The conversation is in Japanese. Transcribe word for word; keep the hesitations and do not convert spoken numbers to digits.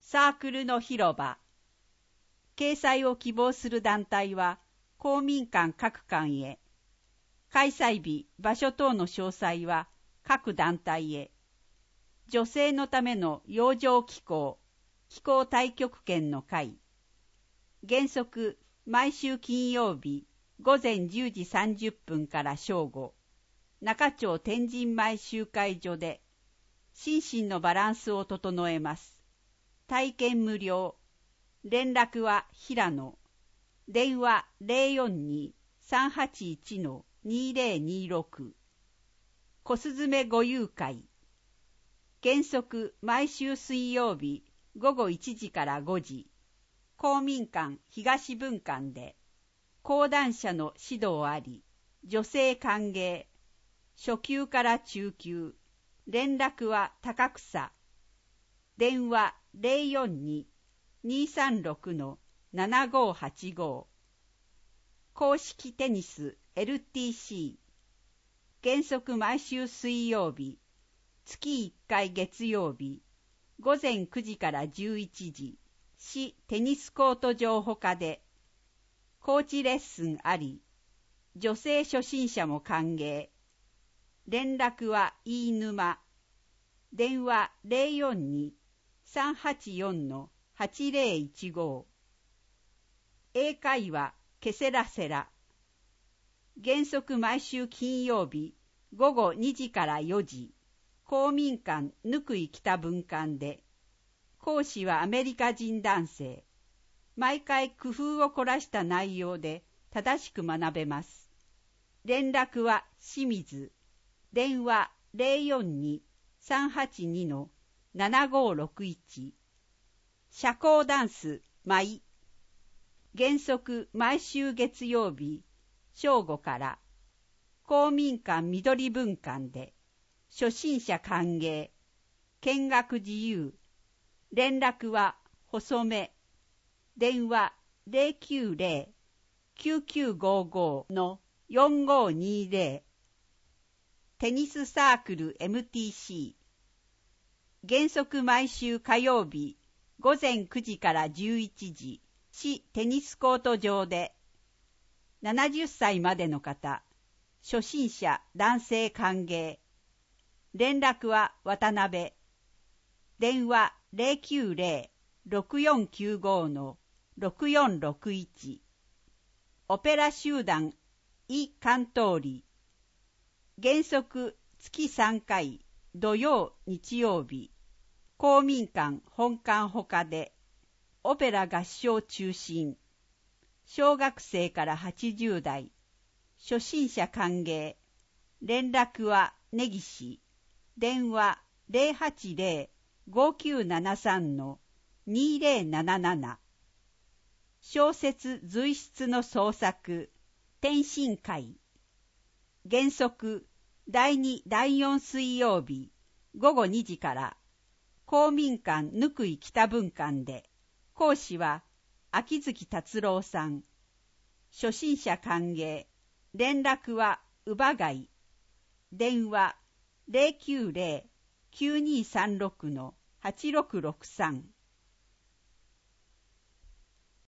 サークルの広場。掲載を希望する団体は公民館各館へ。開催日、場所等の詳細は各団体へ。女性のための養生機構、気候太極拳の会。原則、毎週金曜日、午前じゅうじさんじゅっぷんから正午、中町天神前集会所で、心身のバランスを整えます。体験無料。連絡は平野。電話 ゼロよんに さんはちいち にゼロにろく。小雀ご遊会。原則毎週水曜日午後いちじからごじ。公民館東分館で。講談社の指導あり。女性歓迎。初級から中級。連絡は高草。電話 ゼロよんに にさんろく ななごはちご。公式テニス エルティーシー。原則毎週水曜日、月いっかい月曜日、午前くじからじゅういちじ、市テニスコート場ほかで、コーチレッスンあり、女性初心者も歓迎。連絡は飯沼。電話 ゼロよんに さんはちよん はちゼロいちご。英会話ケセラセラ。原則毎週金曜日午後にじからよじ、公民館ぬくい北分館で。講師はアメリカ人男性。毎回工夫を凝らした内容で正しく学べます。連絡は清水。電話 ゼロよんに さんはちに ななごろくいち。社交ダンス舞。原則毎週月曜日正午から。公民館緑分館で。初心者歓迎。見学自由。連絡は細め。電話 ゼロきゅうゼロ きゅうきゅうごご よんごにゼロ。テニスサークル エムティーシー。原則毎週火曜日午前くじからじゅういちじ、市テニスコート場で。ななじゅっさいまでの方、初心者男性歓迎。連絡は渡辺。電話 ゼロきゅうゼロ ろくよんきゅうご ろくよんろくいち。オペラ集団イ・カントーリ。原則月さんかい土曜日曜日、公民館本館ほかで。オペラ合唱中心。小学生からはちじゅう代、初心者歓迎。連絡は根岸。電話 ゼロはちゼロ ごきゅうななさん にゼロなななな。小説随筆の創作天津会。原則だいにだいよん水曜日午後にじから。公民館ぬくい北分館で。講師は秋月達郎さん。初心者歓迎。連絡は乳母街。電話 ゼロきゅうゼロ きゅうにさんろく はちろくろくさん。